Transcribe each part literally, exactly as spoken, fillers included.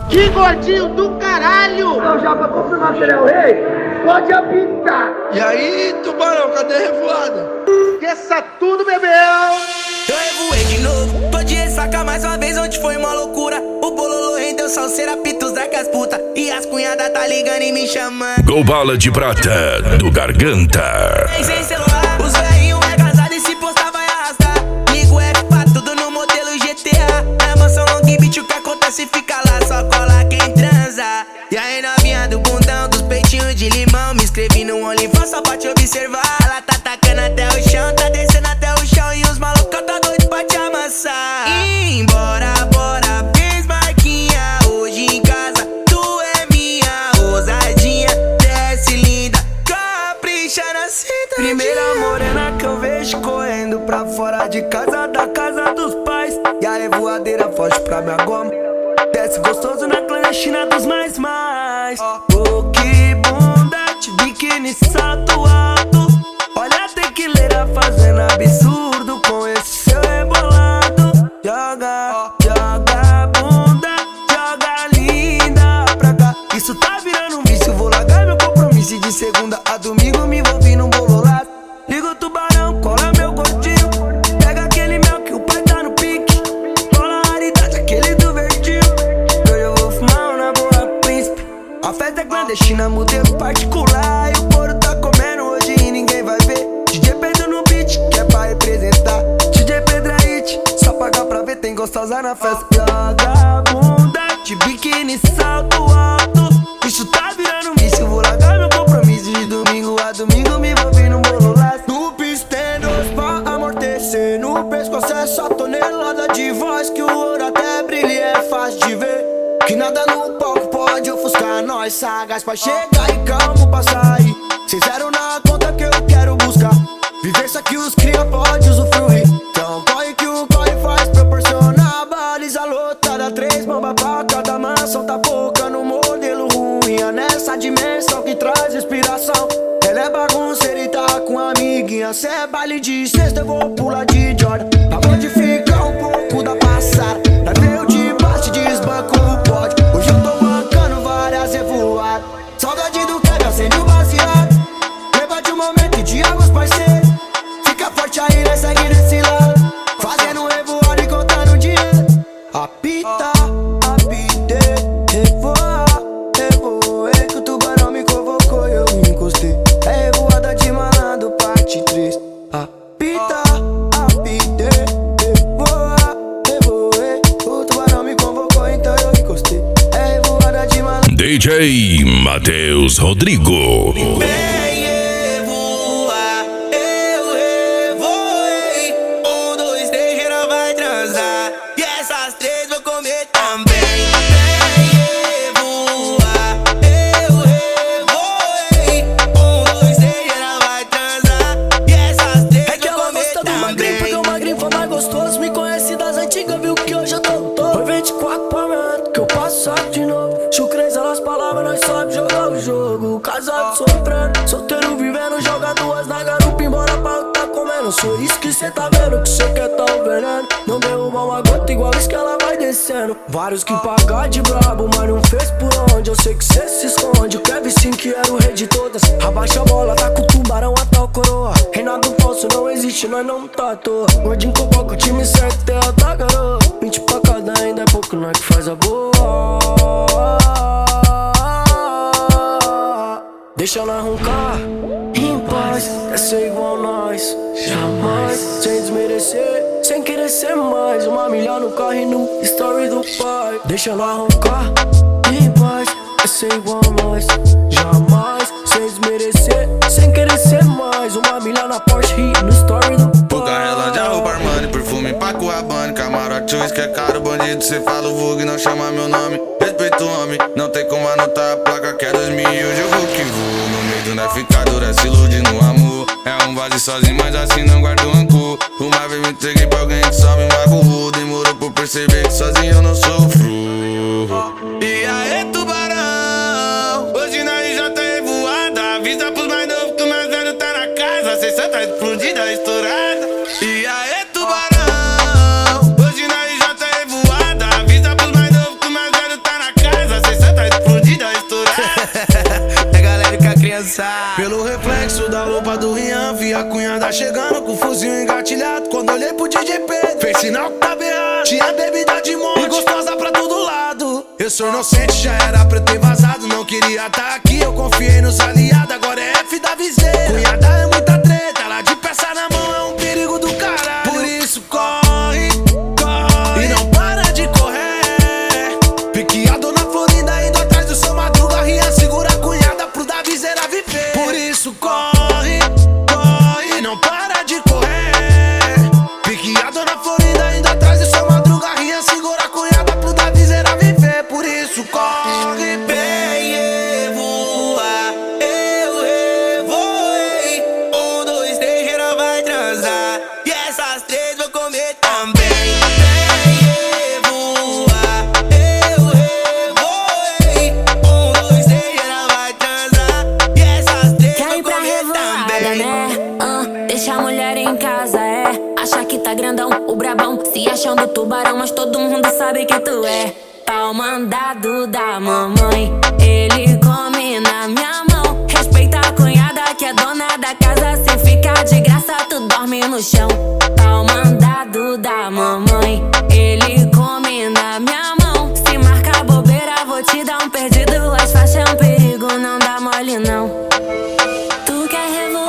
Que gordinho do caralho! Então já pra confirmar que ele é o rei, pode apitar. E aí, tubarão, cadê a revoada? Esqueça tudo, bebeu! Eu revoei de novo, tô de ressaca mais uma vez, onde foi uma loucura. O bololô rendeu salseira, pitos da casputa. E as cunhadas tá ligando e me chamando. Gol Bala de Prata, do Garganta. Sem celular, os velhinhos é casado e se postar vai arrastar. Ligo o F quatro, tudo no modelo G T A. Na mansão Long Beach, o que acontece fica lá, só cola quem transa. E aí novinha do bundão, dos peitinhos de limão. Me inscrevi no OnlyFans só pra te observar. Ela tá tacando até o chão, tá descendo até o chão. E os malucos tá doido pra te amassar. E embora, bora, fez marquinha. Hoje em casa, tu é minha ousadinha. Desce linda, capricha na cinta. Primeira morena que eu vejo correndo pra fora de casa, da casa dos pais. E a revoadeira foge pra minha goma. Desce gostoso na clandestina dos mais mais. Oh, que bunda de biquíni, salto alto. Olha a tequileira fazendo absurdo com esse seu rebolado. Joga, joga bunda, joga linda pra cá. Isso tá virando um vício, vou largar meu compromisso. E de segunda a domingo me envolvi num bololado. Liga o tubarão, cola meu gordinho. Pega aquele mel que o pai tá no pique. Cola a raridade, aquele do verdinho. Hoje eu vou fumar na boa, príncipe. A festa é clandestina, modelo particular. E o couro tá comendo hoje e ninguém vai ver. D J Pedro no beat, que é pra representar. D J Pedro é hit, só pagar pra ver, tem gostosa na festa. Joga bunda de biquíni, salto alto. Isso tá virando um vício, vou largar meu compromisso. De domingo a domingo me envolvi num bololado. No pistenos pra amortecer, no pescoço é só tonelada de voz. Que o ouro até brilha e é fácil de ver. Que nada no palco pode ofuscar nós, sagaz pra chegar e calmo pra sair. Cês zero na conta que eu quero buscar. Vivência que os cria pode usufruir. Então corre que o corre faz proporcionar. Baliza lotada, três bombas pra cada mansão. Tá focando no modelo ruim. É nessa dimensão que traz inspiração. Ela é bagunceira e tá com a amiguinha. Cê é baile de sexta, eu vou pular de Jordan. Pra modificar um pouco da passada. Pra ver o de baixo, desbanco o pódio. Hoje eu tô bancando várias revoadas. Saudade do que acende o baseado. Leva de um momento e de águas parceiros. Fica forte aí, né? Segue desse lado. Fazendo revoada e contando dinheiro. Apita, apitei, revoar, revoei. Que o tubarão me convocou e eu me encostei. É revoada de malandro, parte três. Apita, apitei, revoar, revoei. O tubarão me convocou, então eu encostei. É revoada de malandro. D J Matheus Rodrigo. Vem revoar, eu revoei. Um, dois, três, geral vai transar. E essas três vou comer também. Vem revoar, eu revoei. Um, dois, três, geral vai transar. E essas três é que vou ela comer gosta do magrinho, porque o também. magrinho foi mais gostoso. Me conhece das antigas, viu que hoje eu tô todo. Foi vinte e quatro pra mim, que eu passo só de novo. Chucrez, elas palavras, nós sabe jogar o jogo. Casado sofrendo, solteiro vivendo. Joga duas na garupa, embora pra tá comendo. Sou isso que cê tá vendo, que cê quer tá o veneno. Não derruba uma gota igual isso que ela vai descendo. Vários que pagar de brabo, mas não fez por onde. Eu sei que cê se esconde, o Kevin sim que era o rei de todas. Abaixa a bola, tá com o tubarão até o coroa. Reinado falso não existe, nós não tá à toa. Gordinho convoca o time certo, é a da garoa. vinte pra cada ainda é pouco, nós que faz a boa. Deixa ela roncar em paz, quer ser igual nós, jamais. Sem desmerecer, sem querer ser mais. Uma milha no carro e no story do pai. Deixa ela roncar em paz, quer ser igual nós, jamais. Sem desmerecer, sem querer ser mais. Uma milha na Porsche e no story do pai. Puga relógio, roupa Armani, perfume Paco Rabanne. Camarote, uísque é caro, bandido, cê fala o vulgo e não chama meu nome. Respeito o homem, não tem como anotar a placa que é dois mil e hoje eu vou que vou. No meio do nós fica dura, se ilude no amor. É um vale sozinho, mas assim não guardo rancor. Uma vez me entreguei pra alguém que só me magoou. Demorou por perceber que sozinho eu não sofro. E aí, tubarão? Hoje nós já tá revoada. Avisa pros mais novos que o mais velho tá na casa. Cê só tá explodida, estourada. E aí, tubarão? Hoje nós já tá revoada. Avisa pros mais novos que o mais velho tá na casa. pensar. Pelo reflexo da roupa do Rian, vi a cunhada chegando com o fuzil engatilhado. Quando olhei pro D J Pedro, fez sinal que tava errado. Tinha bebida de monte e gostosa pra todo lado. Eu sou inocente, já era pra eu ter vazado. Não queria tá aqui, eu confiei nos aliados. Agora é F da viseira. Cunhada é muita treta, ela de peça na mão é um perigo do caralho. Por isso corre, corre e não para de correr. Piqueado na Florinda, indo atrás do seu Madruga. Rian segura a cunhada pro da viseira viver. Por isso corre, corre e não para de correr. Piqueado na Florinda, indo atrás do seu Madruga. Rian segura a cunhada pro da viseira viver. Por isso corre, Bem, eu voar, eu revoei. Um, dois, três, geral vai transar. E essas três vou comer também. Bem, eu voar, eu revoei. Um, dois, três, geral vai transar. E essas três Quer vou ir pra comer revoada, também. né? Ah, deixa a mulher em casa, é. Acha que tá grandão, o brabão. Se achando tubarão, mas todo mundo sabe que tu é pau mandado da mamãe. Ele come na minha mão. Respeita a cunhada que é dona da casa. Se ficar de graça, tu dorme no chão. Pau mandado da mamãe. Ele come na minha mão. Se marcar bobeira, vou te dar um perdido. As faixas é um perigo, não dá mole não. Tu quer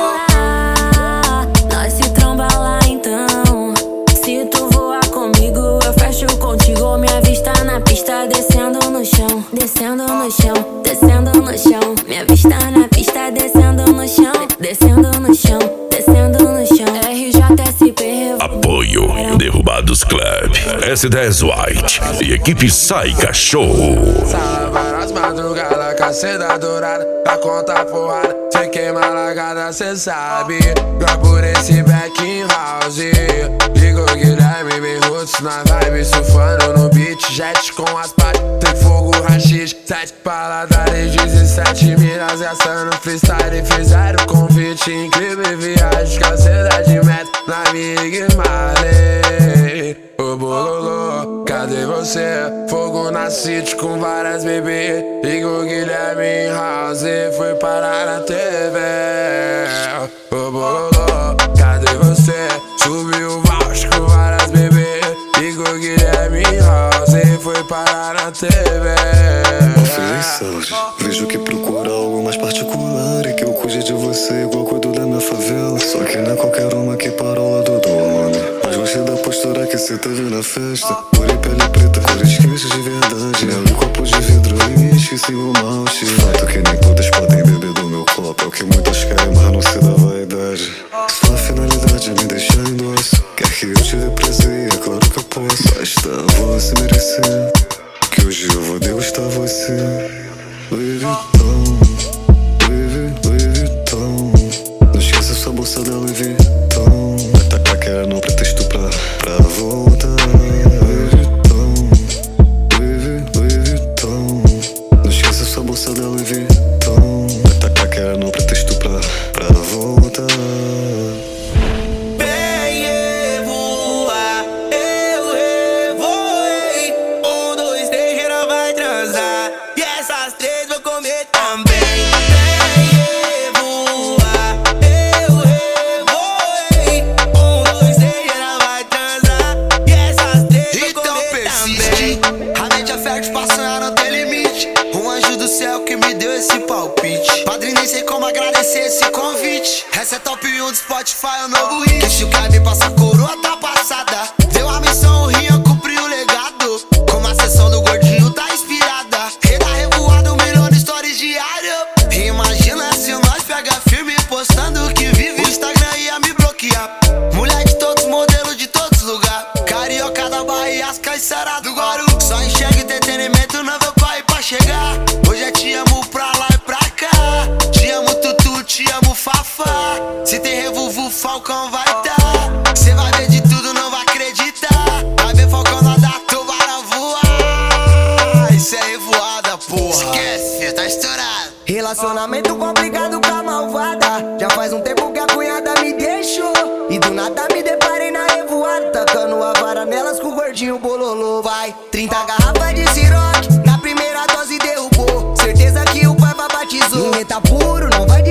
revoar, nós se tromba lá então. Se tu voar comigo, eu fecho contigo. Minha vista na pista, descendo no chão. Descendo no chão, descendo no chão. Minha vista na pista, descendo no chão. Descendo no chão, descendo no chão. R J S P revoar. Apoio Derrubados Club, S dez White e equipe Sai Cachorro. sala várias madrugadas, caceta dourada. A conta porrada, cê queima largada, cê sabe. Vai por esse back in house. Ligo Guilherme, bem roots na vibe. Surfando no beat, jet com as partes. Tem fogo, rachis, sete paladares. Dezessete miras gastando freestyle. Fizeram convite, incrível viagem. Caceta de meta na Big Marley. Ô bololô, cadê você? Fogo na city com várias bebês. Ligo Guilherme em house, foi parar na T V. Ô bololô, cadê você? Subiu o Vasco com várias bebês. Ligo Guilherme em house, foi parar na T V. Ofereças, vejo que procura algo mais particular e que eu cuide de você igual cuido da minha favela. Só que não é qualquer uma que para ao lado do homem. Mas gostei da postura que cê teve na festa. Olhei pele preta, cores quentes de verdade. Nela copo de vidro e esqueci o malte. Fato que nem todas podem beber do meu copo. É o que muitas querem, mas não se dá vaidade. Sua finalidade é me deixar em doce. Quer que eu te dê prazer, é claro que eu posso. Basta você merecer que hoje eu vou degustar você. Louis Vuitton, Louis, Louis Vuitton. Não esqueça sua bolsa da Louis Vuitton. Vai tacar que era no pretexto pra, pra voltar. Louis Vuitton, Louis, Louis Vuitton. Não esqueça sua bolsa da Louis Vuitton. Vai tacar que era no pretexto pra, pra voltar. Bem, eu voar, eu revoei. Um, dois, três, geral vai transar. E essas três vou comer também. Bem, eu voar, eu revoei. Um, dois, três, geral vai transar. E essas três vou comer também. A mente é fértil pra sonhar, não tem limite. Um anjo do céu que me deu esse palpite. Padrinho, nem sei como agradecer esse convite. Essa é top um do Spotify, o novo hit. Deixa o Kleber passa a coroa, tá passada. Deu a missão, o Rian cumpriu o legado. Como a sessão do gordinho tá inspirada. Reda revoado, um milhão de stories diário. Imagina se nós pega firme postando o que vive. O Instagram ia me bloquear. Mulher de todos, modelo de todos lugares. Carioca da Bahia, as Caiçara do Guaru. Só enxerga entretenimento, não vou pra ir pra chegar. Hoje é te amo pra lá e pra cá. Te amo Tutu, te amo Fafá. Se tem revuvu, Falcão vai dar. Cê vai ver de tudo, não vai acreditar. Vai ver Falcão nadar, tubarão voar. Isso é revoada, porra. Esquece, filho, tá estourado. Relacionamento complicado com a malvada. Já faz um tempo que a cunhada me deixou. E do nada me deparei na revoada. Tacando a vara nelas com o gordinho bololô. Vai, trinta garrafas de Ciroc. Na primeira dose derrubou. Certeza que o pai batizou. Ninguém tá puro, não vai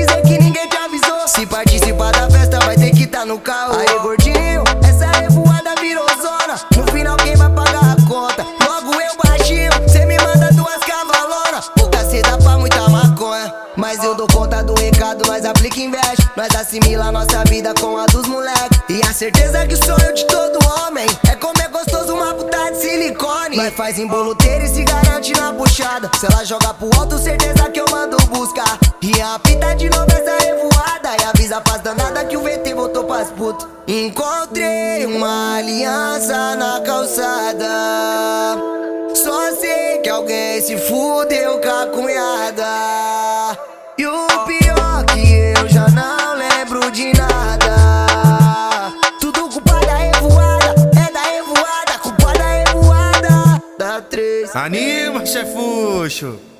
Nós assimila nossa vida com a dos moleque. E a certeza que o sonho de todo homem é comer gostoso uma puta de silicone. Nós faz emboloteiro e se garante na puxada. Se ela joga pro alto, certeza que eu mando buscar. E a pita de novo essa revoada. E avisa pras danada que o V T voltou pras putas. Encontrei uma aliança na calçada. Só sei que alguém se fudeu com a cunhada. E o pior que eu já não lembro de nada. Tudo culpa da revoada, é da revoada, culpa da revoada da três. Anima, chefuxo.